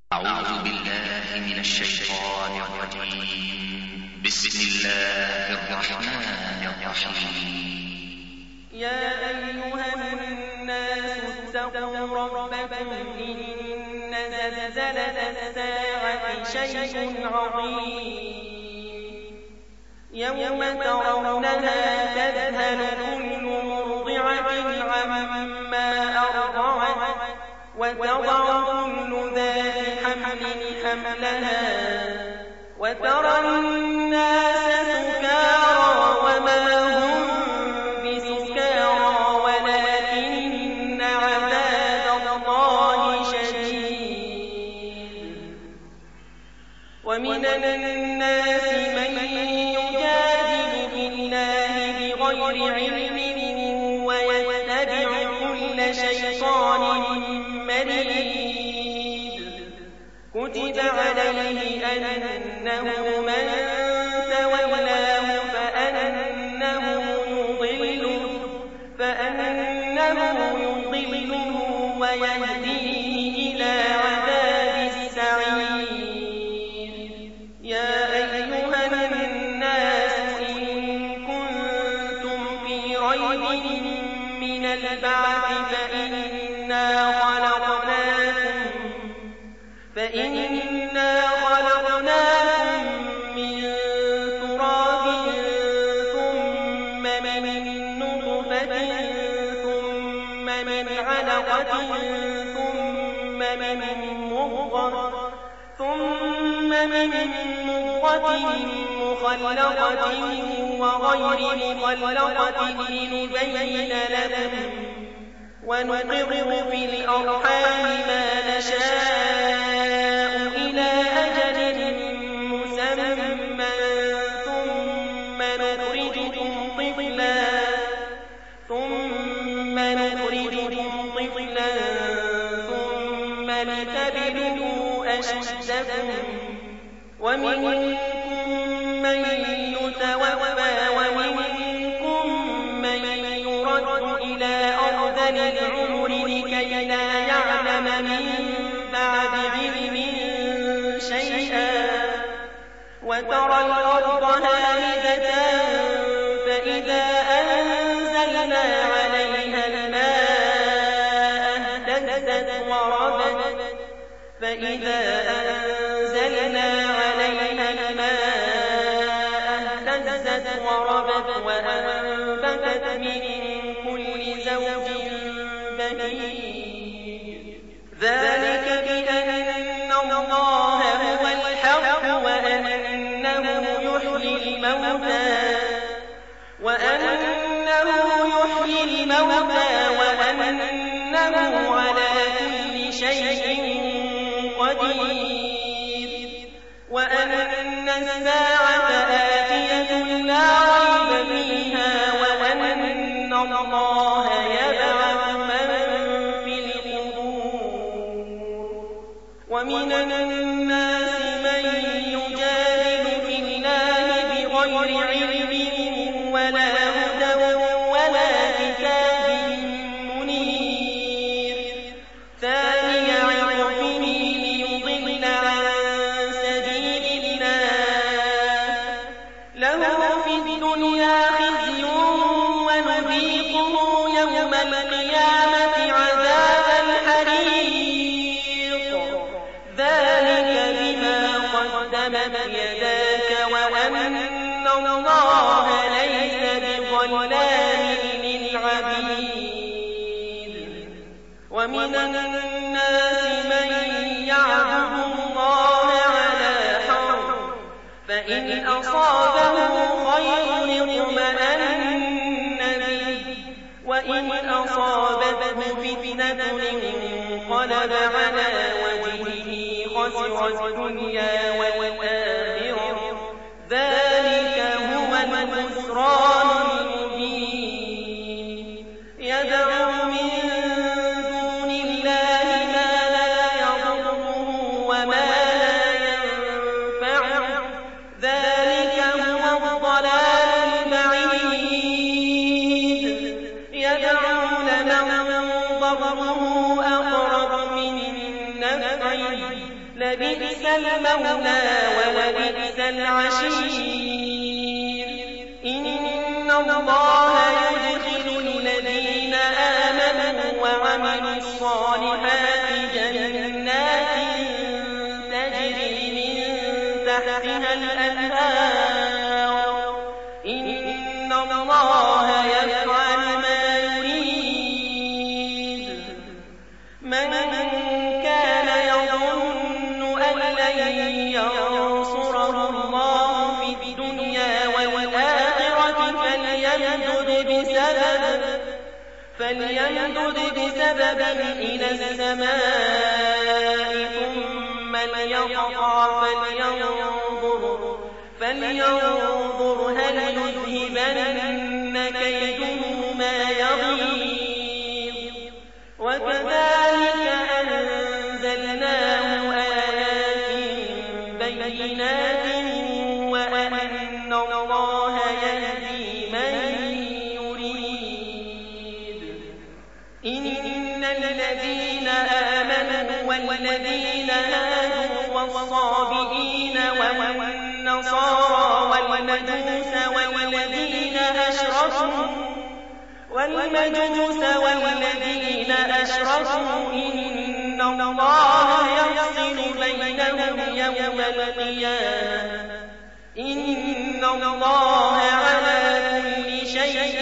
أعوذ بالله من الشيطان الرجيم. بسم الله الرحمن الرحيم. يا أيها الناس اتقوا ربكم إن زلزلة الساعة شيء عظيم يوم ترونها تذهل كل مرضعة عما أرضعت وتضع كل ذات حمل حملها وترى الناس سكارى وما هم بسكارى ولكن عذاب الله شديد. ومن الناس من يجادل في الله بغير علم ويتبع كل شيطان مريد. كتب عليه أنه من تولاه فأنه يضله ويهديه إلى عذاب السعير. يا أيها الناس إن كنتم في ريب من البعث فإنا خلقناكم من تراب ثم من نطفة ثم من علقة ثم من مضغة مخلقة وغير مخلقة لنبين لكم ونقر في الأرحام ما نشاء إلى أجل مسمى ثم نخرجكم طفلا ثم لتبلغوا أشدكم ومنكم من يتوفى ومنكم من يرد إلى أرذل العمر لكي لا يعلم من بعد علم شيئا وترى الأرض هامدة فإذا أنزلنا عليها الماء اهتزت وربت وأنبتت من كل زوج بهيج. ذلك بأن الله هو الحق وأنه يحيي الموتى وأنه على كل شيء قدير وأن الساعة آتية لا ريب فيها وأن الله يبعث من في القبور. ومن الناس من يجادل في الله بغير علم ولا هدى ولا كتاب منير. ثاني عطفه ليضل عن سبيل الله له في الدنيا خزي ونذيقه يوم القيامة عذاب الحريق. ذلك بما قدمت يداك وأن الله ليس بظلام للعبيد. ومن الناس من يعبد الله على حرف فإن أصابه خير اطمأن به وإن أصابته فتنة انقلب على وجهه خسر الدنيا والآخرة. ذلك هو الخسران المبين. يدعو من دون الله ما لا يضره وما لا ينفعه. ذلك هو الضلال البعيد. يدعو لمن ضره أقرب من نفعه لبئس المولى ولبئس العشير إن الله يدخل الذين آمنوا وعملوا الصالحات جنات تجري من تحتها الأنهار إن الله يفعل ما يريد من كان يظن أن لن ينصره الله في الدنيا والآخرة فليمدد بسبب إلى السماء ثم ليقطع فلينظر هل يذهبن كيده ما يغيظ وكذلك أنزلناه آيات بينات وأن الله يهدي من يريد إن الذين آمنوا والذين هادوا والصابئين والنصارى والمجوس والذين أشركوا إن الله يفصل بينهم يوم القيامة إن الله على كل شيء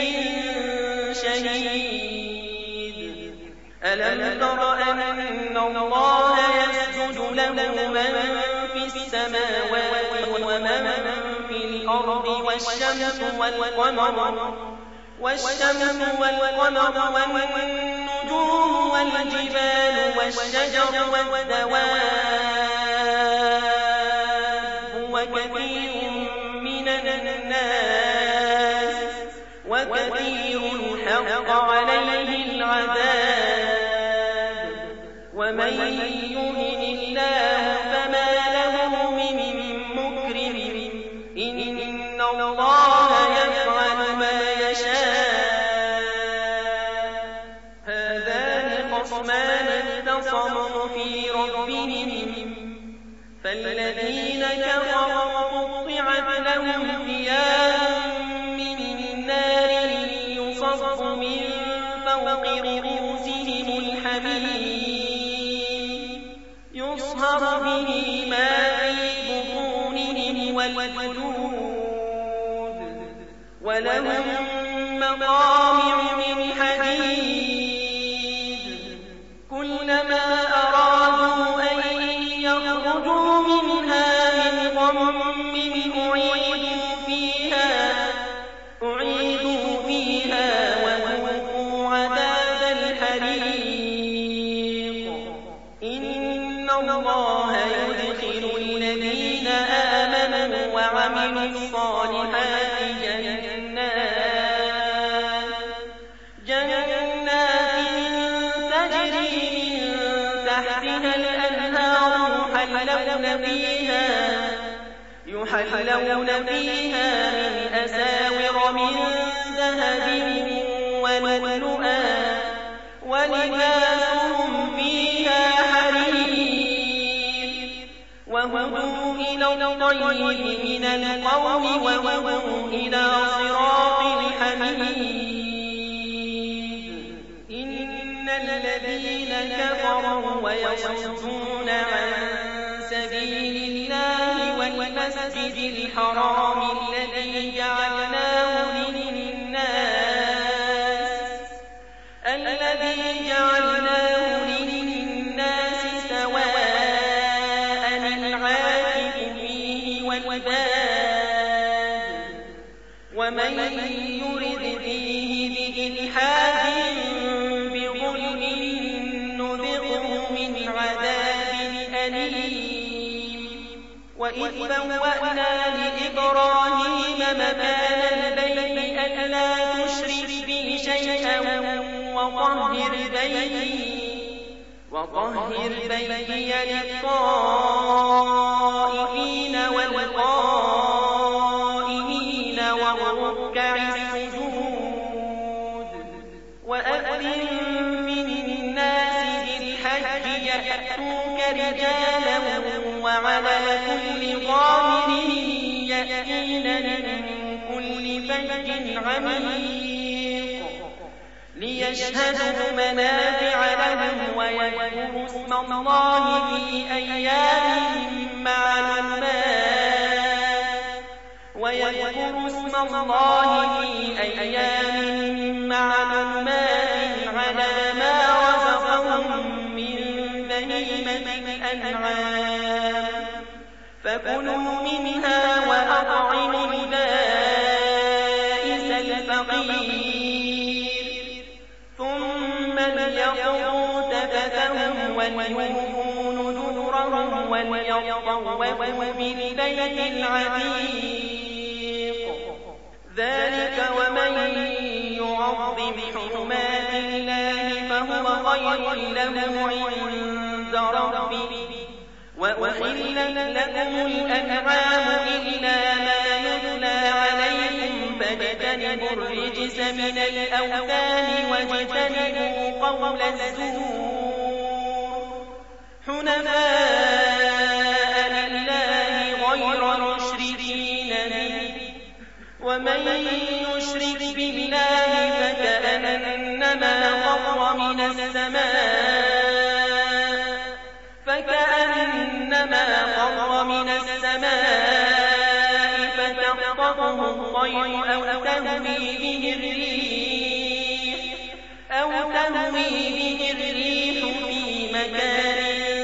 شهيد ألم تر أن الله يسجد له من في السماوات ومن في الأرض والشمس والقمر والنجوم والجبال والشجر والدواب وكثير حق عليه العذاب ومن يهن الله فما له من مكرم إن الله يفعل ما يشاء هذان خصمان اختصموا في ربهم فالذين كفروا قطعت لهم ثياب من نار يصب من فوق رؤوسهم الحميم يصهر به ما في بطونهم والجلود ولهم مقامع من حديد كلما أرادوا أن يخرجوا منها من غم أعيدوا فيها وذوقوا عذاب الحريق إن الله يدخل الذين آمنوا وعملوا الصالحات جنات تجري من تحتها الأنهار يحلون فيها من أساور من ذهب ولؤلؤا ولباسهم فيها حرير وهدوا إلى الطيب من القول وهدوا إلى صراط الحميد إن الذين كفروا ويصدون عن سبيل الله والمسجد الحرام الذي جعلناه للناس سواء العاكف فيه والباد ومن يرد فيه بإلحاد بظلم نذقه من عذاب أليم وإذ بوأنا لإبراهيم مكان البيت ألا تشرك بي شيئا وطهر بيتي للطائفين والقائمين والركع السجود وأذن في الناس بالحج يأتوك رجالا وعلى كل ضامر يأتين من كل فج عميق ليشهدوا منافع لهم ويذكروا اسم الله في أيام معلومات على ما رزقهم من بهيمة الأنعام فكلوا منها وأطعموا البائس الفقير ثم ليقضوا تفثهم وليوفوا نذورهم وليطوفوا بالبيت العتيق ذلك ومن يعظم حرمات الله فهو خير له عند ربه وأحلت لكم الأنعام إلا ما يتلى عليكم فاجتنبوا الرجس من الأوثان واجتنبوا قول الزور حنفاء لله غير مشركين به ومن يشرك بالله فكأنما خر من السماء فتخطفه الطير أو تهوي به الريح في مكان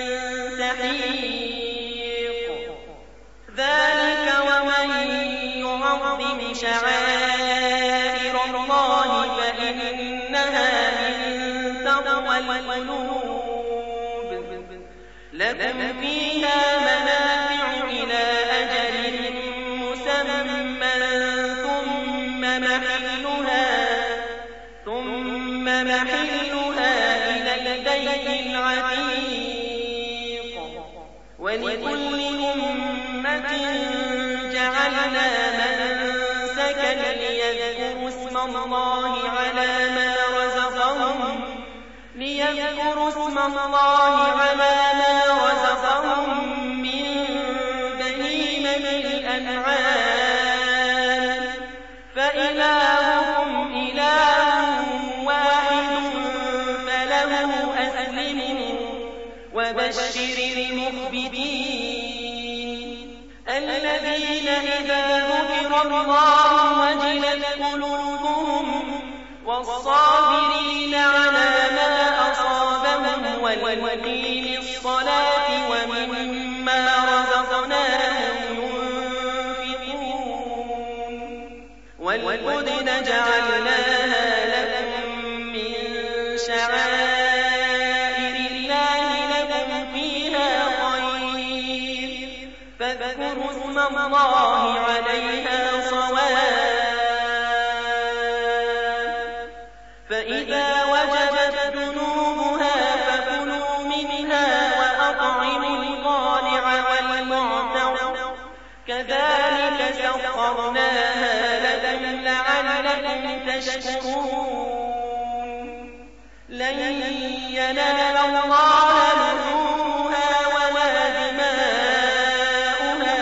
سحيق ذلك ومن يعظم شعائر الله فإنها من تقوى القلوب لكم فيها منافع إلى أجل مسمى ثم محلها إلى البيت العتيق ولكل أمة جعلنا منسكا ليذكروا اسم الله على ما رزقهم من بهيمة الأنعام فإلهكم إله واحد فله أسلموا وبشر المخبتين الذين إذا ذكر الله وجلت قلوبهم والصابرين على ما أصابهم والمقيم الصلاة ومما رزقناهم ينفقون والبدن جعلناها لكم من شعائر الله لكم فيها خير فاذكروا اسم الله عليها صواف فإذا وجبت جنوبها فكلوا منها وأطعموا القانع والمعتر كذلك سخرناها لكم لعلكم تشكرون لن ينال الله لحومها ولا دماؤها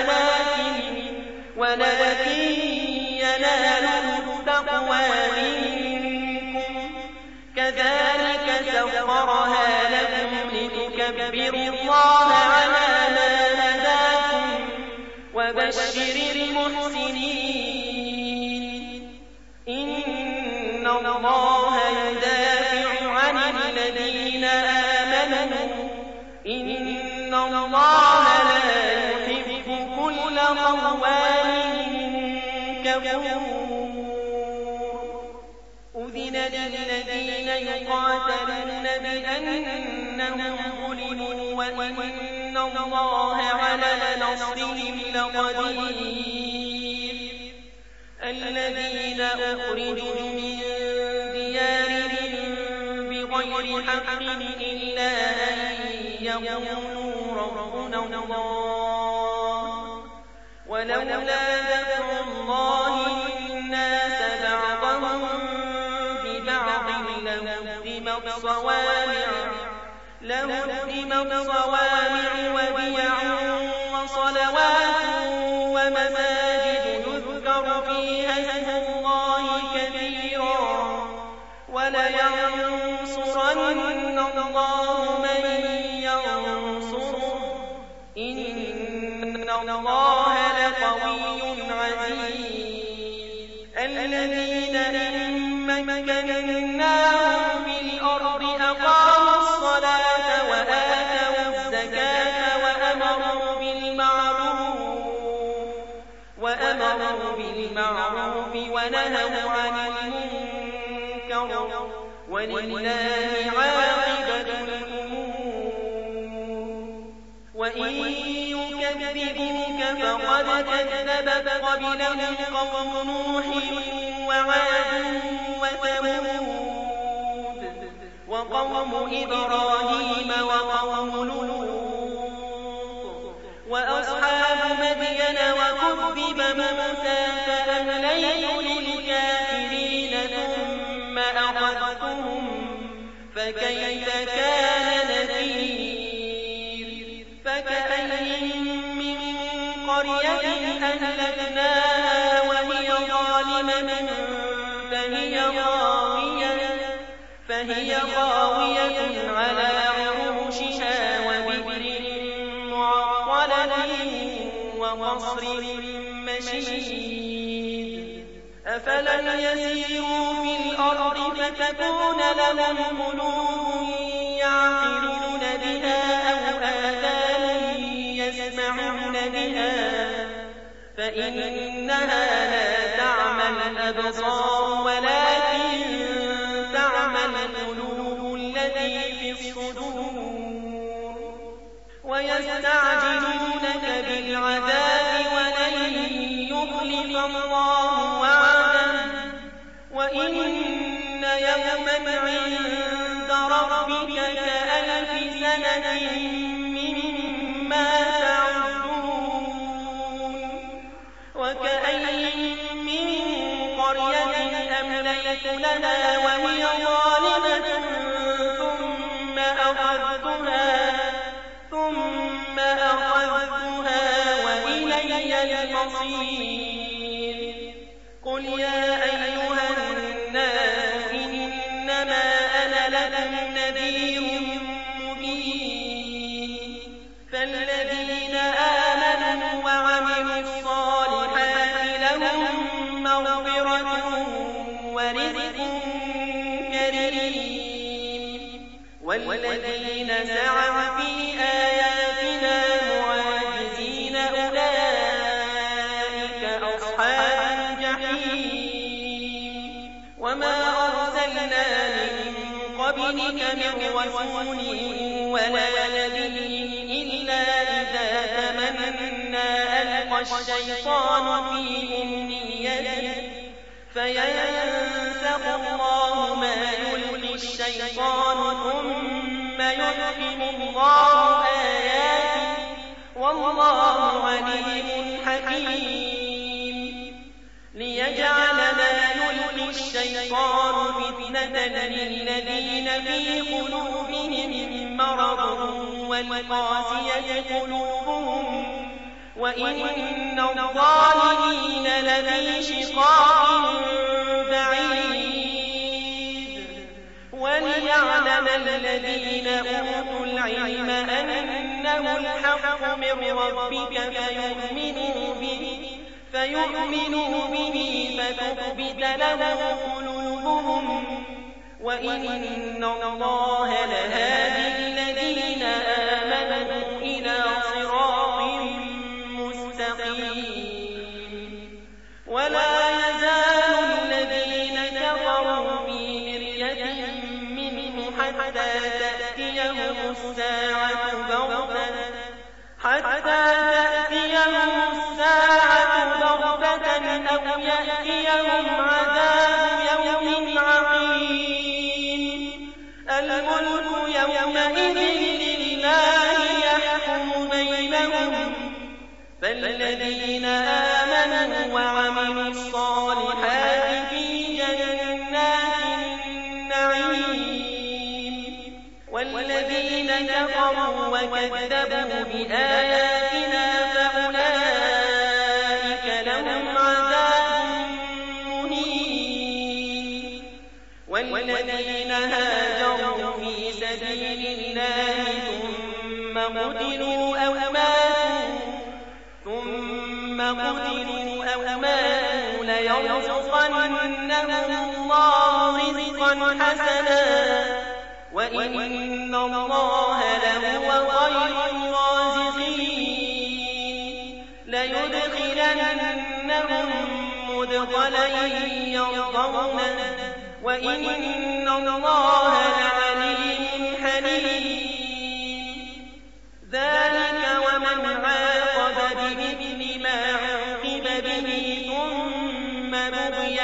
ولكن يناله التقوى منكم كذلك سخرها لكم لتكبروا الله على ما هداكم وبشر المحسنين إن الله يدافع عن الذين آمنوا إن الله لا يحب كل خوان كفور أذن للذين يقاتلون بأنهم ظلموا وإن الله على نصرهم لقدير الذين أخرجوا من ديارهم بغير حق إلا أن يقولوا ربنا الله ولولا دفع الله الناس بعضهم ببعض لهدمت صوامع صوامع وبيع وصلوات ومساجد يذكر فيها اسم الله كثيرا ولينصرن الله من ينصره إن الله لقوي عزيز الذين إن مكناهم في الأرض أقاموا الصلاة وآتوا الزكاة وأمروا بالمعروف ونهوا عن المنكر ولله عاقبة الأمور وإن يكذبوك فقد كذبت قبلهم قوم نوح وعاد وثمود وقوم إبراهيم وقوم لوط وأصحاب مدين وكذب موسى فأمليت للكافرين ثم أخذتهم فكيف كان نذير فكأين من قرية أهلكناها وهي ظالمة فهي خاوية على عروشها وبئر معطلة وقصر مشيد أفلم يسيروا في الأرض فتكون لهم قلوب يعقلون بها أو آذان يسمعون بها فإنها لا تعمى الأبصار ولكن تعمى القلوب التي في الصدور ويستعجلونك بالعذاب ولن يخلف الله وعده وإن يوما عند ربك كألف سنة مما تعدون وكأين من قرية أمليت لها وهي ظالمة ثم أخذتها وإلي المصير قل يا أيها الناس إنما أنا لكم نذير مبين فالذين آمنوا وعملوا الصالحات لهم مغفرة ورزق كريم والذين سعوا في آياتنا معاجزين أولئك أصحاب الجحيم وما أرسلنا من قبلك من رسول ولا نبي إلا إذا تمنى ألقى الشيطان في أمنيته فينسخ الله ما يلقي الشيطان ثم يحكم الله آياته والله عليم حكيم ليجعل ما يلقي الشيطان فتنة للذين في قلوبهم مرض والقاسية قلوبهم وإن الظالمين لفي شقاق بعيد وليعلم الذين أوتوا العلم أنه الحق من ربك فيؤمنوا به فتخبت له قلوبهم وإن الله لهادي الذين آمنوا إلى صراط مستقيم ولا يزال الذين كفروا في مرية منه حتى تأتيهم الساعة بغتة أو يأتيهم عذاب يوم عقيم الملك يومئذ لله يحكم بينهم فالذين آمنوا وعملوا الصالحات في جنات النعيم والذين كفروا وكذبوا بآياتنا فأولئك لهم عذاب مهين والذين هاجروا في سبيل الله ثم قتلوا أو ماتوا ليرزقنهم الله رزقا حسنا وإن الله لهو خير الرازقين ليدخلنهم مدخلا يرضونه وإن الله لعليم حليم ذلك ومن عاقب بمثل ما عوقب به ثم بغي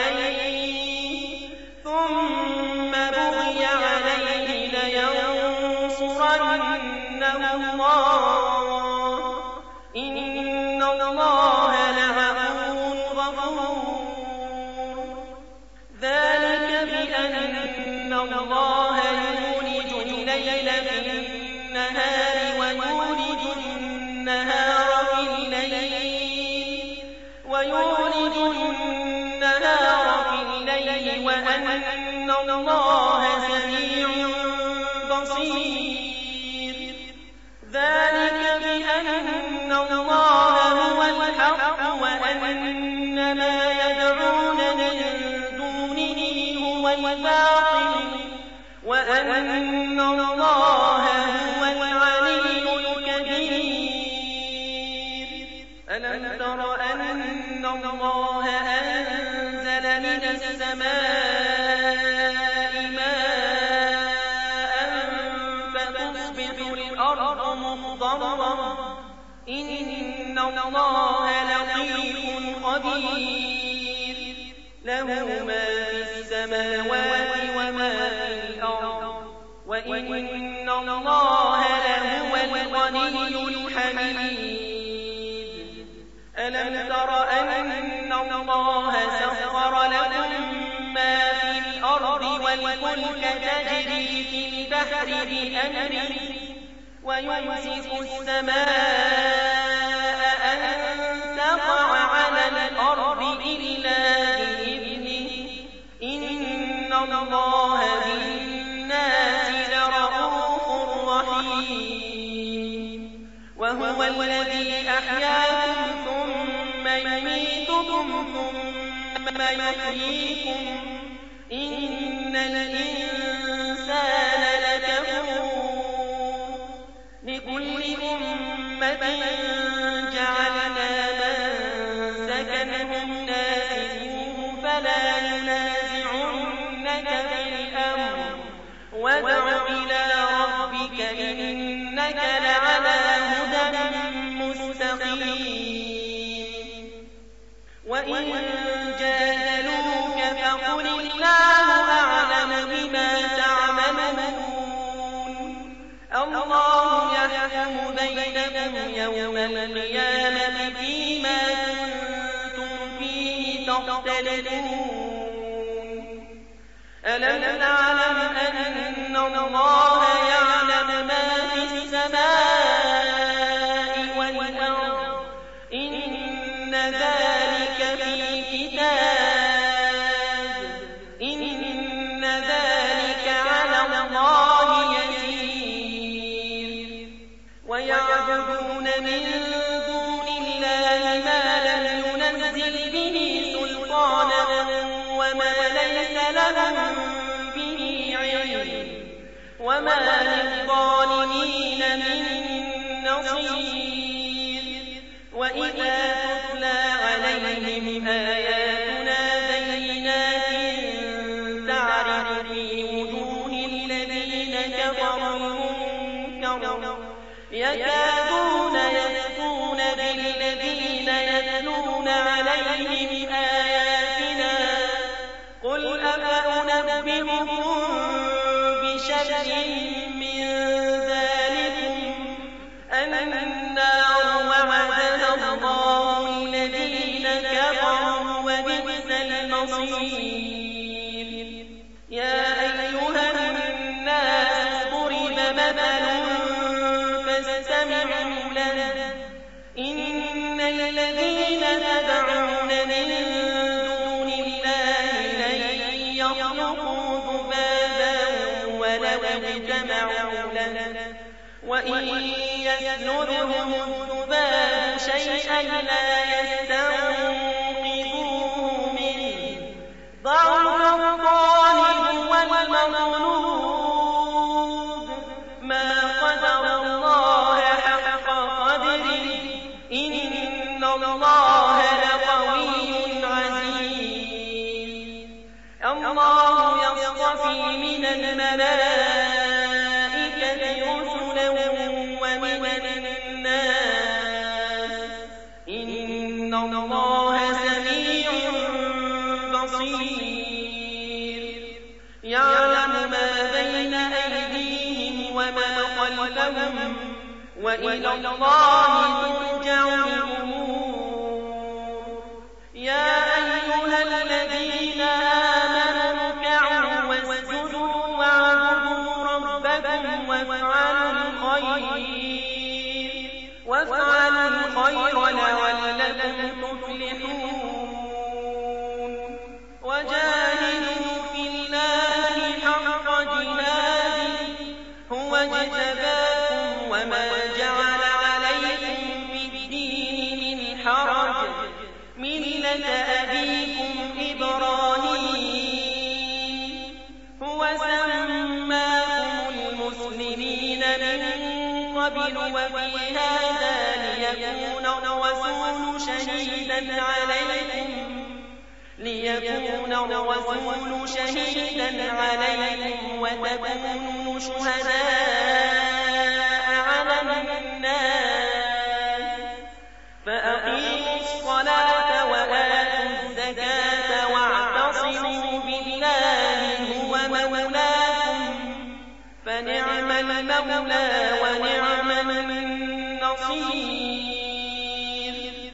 عليه لينصرنه الله إن الله لعفو غفور ذلك بأن الله يولج الليل في النهار ويولج النهار في الليل وأن الله سميع بصير ذلك بأن الله هو الحق وأن ما يدعون من دونه هو الباطل وأن الله هو العلي الكبير ألم تر أن الله أنزل من السماء ماء فتصبح الأرض مخضرا إن الله لطيف خبير له ما في السماوات وما في الأرض وإن الله لهو الغني الحميد ألم تر أن الله سخر لكم ما في الأرض والفلك تجري في البحر بأمره ويمسك السماء أن تقع على الأرض إلا بإذنه إن الله بالناس لرءوف رحيم وهو الذي أحياكم ثم يميتكم ثم يحييكم إن الإنسان لكفور لكل أمة جعلنا منسكا هم ناسكوه فلا ينازعنك في الأمر وادع إلى ربك إنك لعلى هدى مستقيم وإن جادلوك فقل الله أعلم بما تعملون الله يحكم بينكم يوم القيامة فيما كنتم فيه تختلفون ألم تعلم أن الله يعلم ما في السماء والأرض إن ذلك في كتاب إن ذلك على الله يسير ويعبدون من دون الله ما لم ينزل به سلطانا وما ليس لهم به علم وما للظالمين من نصير وإذا تتلى عليهم آياتنا بينات تعرف في وجوه الذين كفروا المنكر يكادون يسطون بالذين يتلون عليهم آياتنا قل أفأنبئكم بشر من ذلكم النار وعدها الله الذين كفروا وبئس المصير يا أيها الناس ضرب مثل له إن الذين تدعون من دون الله لن يخلقوا ذبابا ولو اجتمعوا له وإن يسلبهم الذباب شيئا لا يستنقذوه منه ضعف الطالب والمطلوب ما قدر الله حق قدره إن الله لقوي عزيز الله يصطفي من الملائكة رسلا ومن الناس إن الله سميع بصير يعلم ما بين أيديهم وما خلفهم وإلى الله ترجع الأمور يا أيها الذين آمنوا اركعوا واسجدوا واعبدوا ربكم وافعلوا الخير لعلكم تفلحون وجاهدوا في الله حق جهاده هو اجتباكم وما جعل عليكم في الدين من حرج ملة أبيكم إبراهيم هو سماكم المسلمين من قبل وفي هذا ليكون الرسول شهيدا عليكم وتكونوا شهداء على الناس فأقيموا الصلاة وآتوا الزكاة واعتصموا بالله هو مولاكم فنعم المولى ونعم